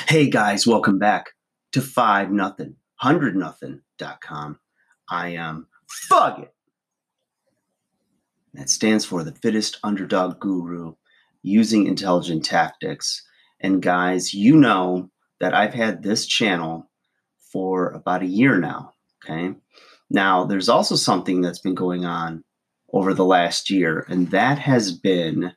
Hey guys, welcome back to 5 nothing, 100 nothing.com. I am Fuck It. That stands for the fittest underdog guru using intelligent tactics. And guys, you know that I've had this channel for about a year now. Okay. Now, there's also something that's been going on over the last year, and that has been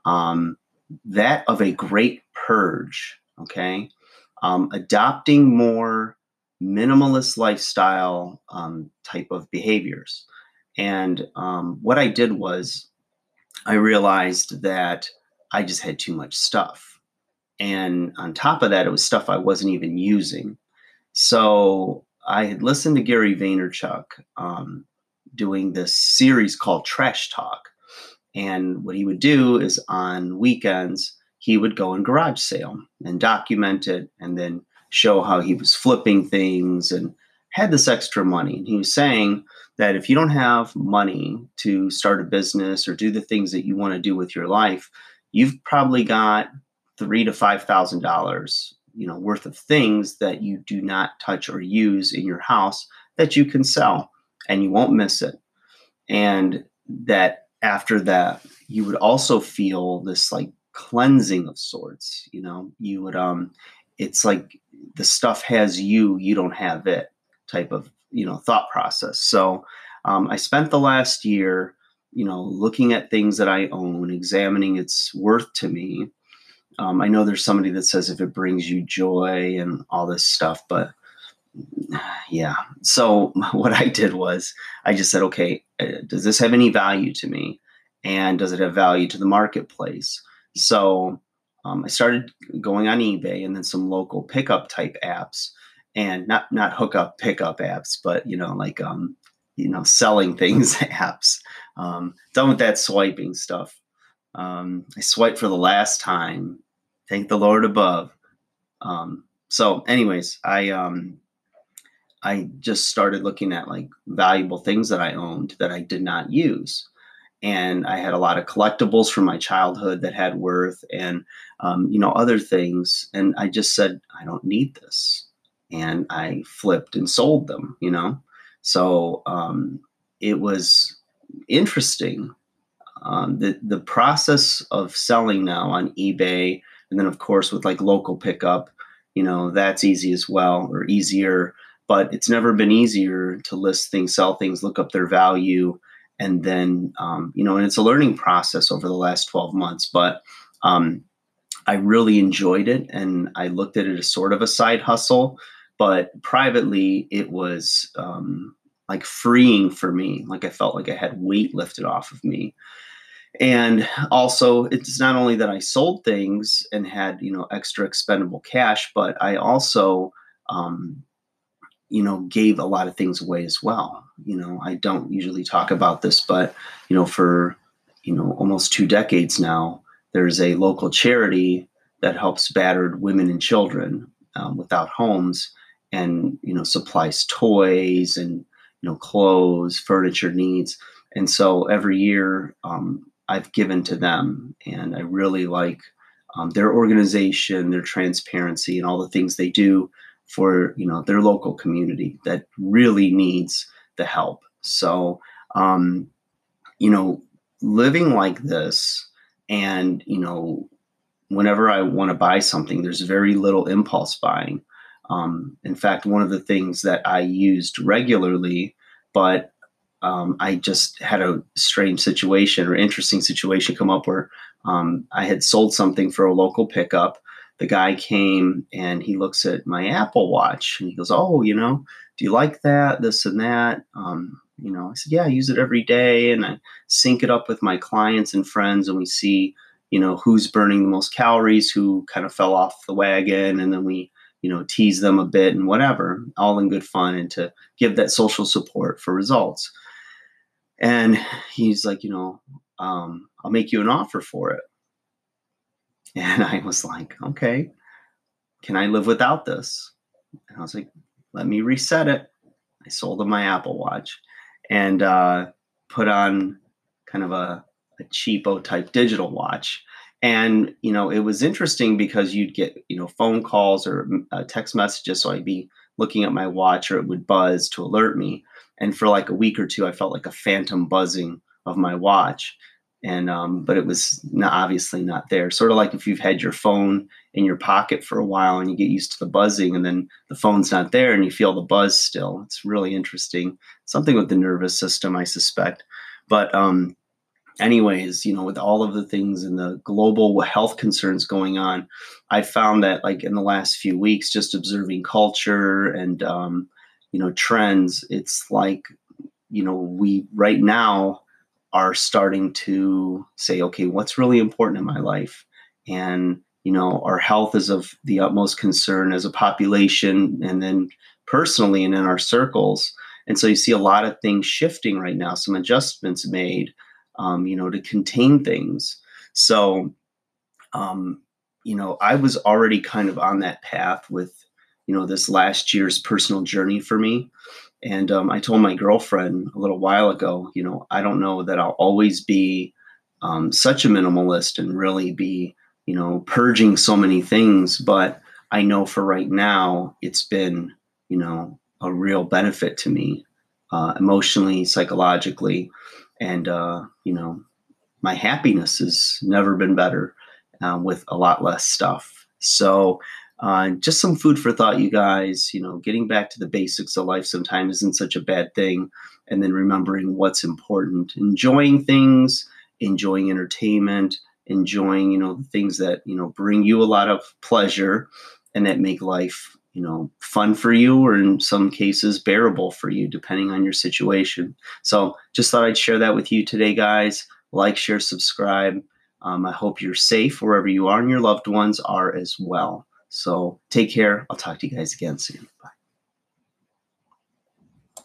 that of a great purge. Okay. Adopting more minimalist lifestyle type of behaviors. And what I did was I realized that I just had too much stuff. And on top of that, it was stuff I wasn't even using. So I had listened to Gary Vaynerchuk doing this series called Trash Talk. And what he would do is on weekends, he would go and garage sale and document it and then show how he was flipping things and had this extra money. And he was saying that if you don't have money to start a business or do the things that you want to do with your life, you've probably got $3,000 to $5,000, worth of things that you do not touch or use in your house that you can sell and you won't miss it. And that after that, you would also feel this like cleansing of sorts. You would it's like the stuff has you don't have it type of thought process. So I spent the last year looking at things that I own, examining its worth to me. I know there's somebody that says if it brings you joy and all this stuff, but yeah. So what I did was I just said, okay, does this have any value to me? And does it have value to the marketplace? So I started going on eBay and then some local pickup type apps, and not hookup pickup apps, but selling things apps. Done with that swiping stuff. I swiped for the last time. Thank the Lord above. So anyways, I just started looking at like valuable things that I owned that I did not use. And I had a lot of collectibles from my childhood that had worth and, other things. And I just said, I don't need this. And I flipped and sold them. So it was interesting. The process of selling now on eBay, and then of course with like local pickup, that's easy as well, or easier. But it's never been easier to list things, sell things, look up their value. And then, and it's a learning process over the last 12 months. But I really enjoyed it. And I looked at it as sort of a side hustle. But privately, it was like freeing for me. Like I felt like I had weight lifted off of me. And also, it's not only that I sold things and had, extra expendable cash, but I also, gave a lot of things away as well. I don't usually talk about this, but, for, almost 2 decades now, there's a local charity that helps battered women and children without homes and, supplies toys and, clothes, furniture needs. And so every year I've given to them, and I really like their organization, their transparency, and all the things they do for their local community that really needs the help. So living like this, and whenever I want to buy something, there's very little impulse buying. In fact, one of the things that I used regularly, but I just had a strange situation or interesting situation come up where I had sold something for a local pickup. The guy came and he looks at my Apple Watch and he goes, "Oh, do you like that, this and that?" I said, "Yeah, I use it every day, and I sync it up with my clients and friends, and we see, who's burning the most calories, who kind of fell off the wagon, and then we, tease them a bit and whatever, all in good fun, and to give that social support for results." And he's like, I'll make you an offer for it. And I was like, okay, can I live without this? And I was like, let me reset it. I sold him my Apple Watch and put on kind of a cheapo type digital watch. And, it was interesting because you'd get, phone calls or text messages. So I'd be looking at my watch or it would buzz to alert me. And for like a week or two, I felt like a phantom buzzing of my watch. And, but it was not, obviously not there. Sort of like if you've had your phone in your pocket for a while and you get used to the buzzing and then the phone's not there and you feel the buzz still. It's really interesting. Something with the nervous system, I suspect. But, anyways, with all of the things and the global health concerns going on, I found that like in the last few weeks, just observing culture and trends, it's like we right now are starting to say, okay, what's really important in my life, and our health is of the utmost concern as a population, and then personally, and in our circles. And so you see a lot of things shifting right now, some adjustments made to contain things. So, I was already kind of on that path with, this last year's personal journey for me. And I told my girlfriend a little while ago, I don't know that I'll always be such a minimalist and really be, purging so many things. But I know for right now, it's been, a real benefit to me emotionally, psychologically. And, my happiness has never been better with a lot less stuff. So, just some food for thought, you guys. Getting back to the basics of life sometimes isn't such a bad thing. And then remembering what's important, enjoying things, enjoying entertainment, enjoying, the things that, bring you a lot of pleasure and that make life, fun for you, or in some cases, bearable for you, depending on your situation. So just thought I'd share that with you today, guys. Like, share, subscribe. I hope you're safe wherever you are and your loved ones are as well. So take care. I'll talk to you guys again soon. Bye.